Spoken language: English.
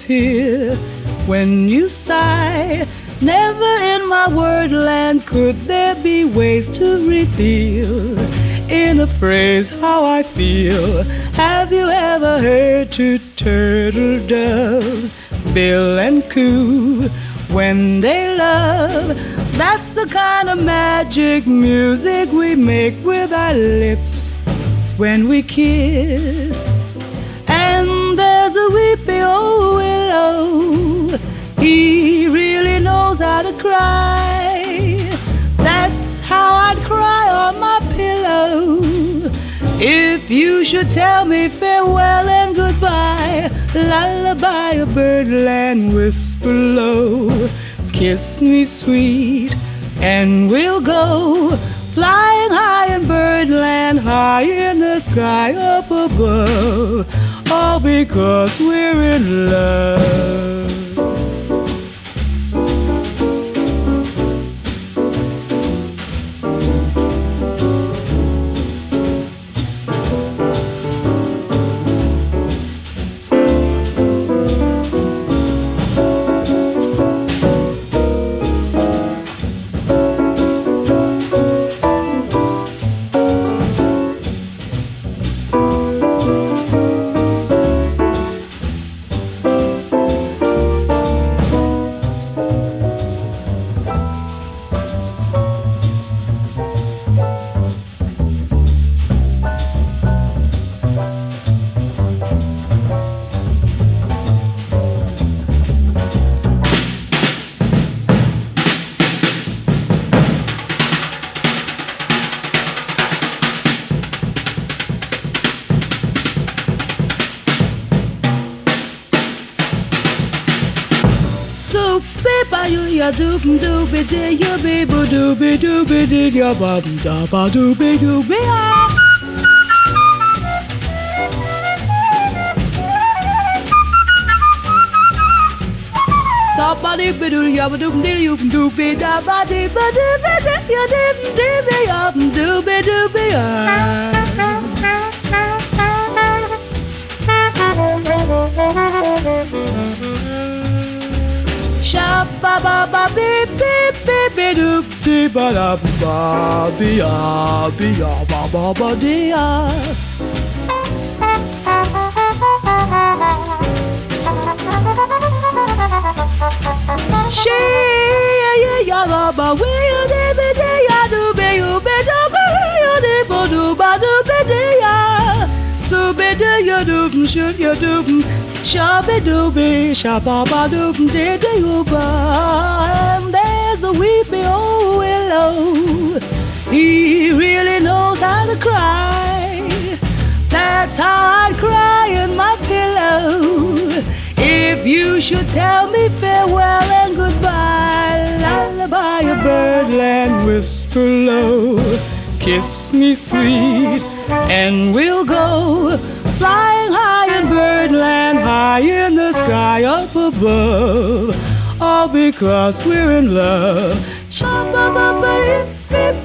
hear when you sigh. Never in my wordland could there be ways to reveal in a phrase how I feel. Have you ever heard two turtle doves bill and coo when they love? That's the kind of magic music we make with our lips when we kiss. And there's a weepy old willow, he really knows how to cry. That's how I'd cry on my pillow if you should tell me farewell and goodbye. Lullaby a birdland whisper low, kiss me sweet and we'll go flying high in birdland, high in the sky up above, all because we're in love. Ya dooby dooby dee ya baby dooby dooby dee ya bum da ba dooby dooby ah. Somebody be doo ya ba dooby dee you dooby da ba dee ba dooby dee ya dooby ya dooby dooby ah. Shabba ba ba beep beep beep beep doop dee ba da ba dee ya ba ba ba dee ya. She ya ga ba we ya dee be dee ya do be you be do be you dee ba do ba do be dee ya. So be dee ya doop shoot ya doop. Shabby dooby, shabba ba doop dee dee ooba. And there's a weepy old willow, he really knows how to cry. That's how I'd cry in my pillow if you should tell me farewell and goodbye. Lullaby a birdland whisper low, kiss me sweet and we'll go flying high in birdland, high in the sky up above, all because we're in love.